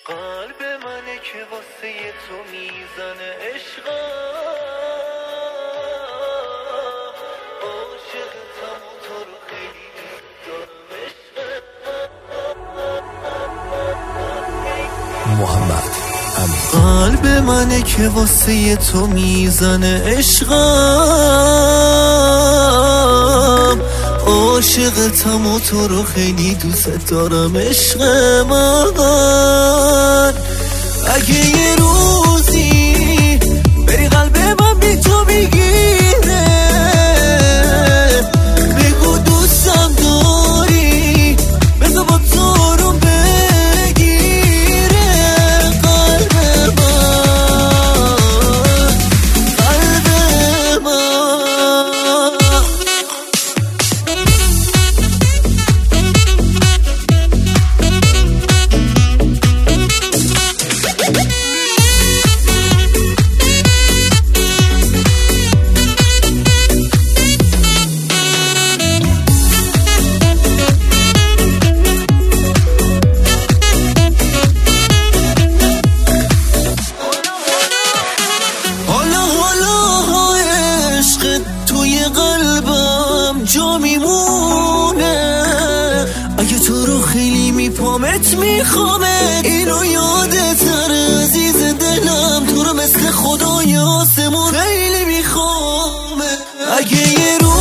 قلب منه که واسه تو میزنه عشقم، عاشقتم و تو رو خیلی دوست دارم محمد امین. قلب منه که واسه تو میزنه عشقم، عاشقتم و تو رو خیلی دوست دارم عشق من. اگه یه روزی بری قلب من بی تو میگیره، بگو دوستم داری بذار با تو رو بگیره قلب من. توی قلبم جا میمونه، اگه تو رو خیلی میپامت میخوامت، اینو یادت نره عزیز دلم، تو رو مثل خدای آسمون خیلی میخوامت. اگه یه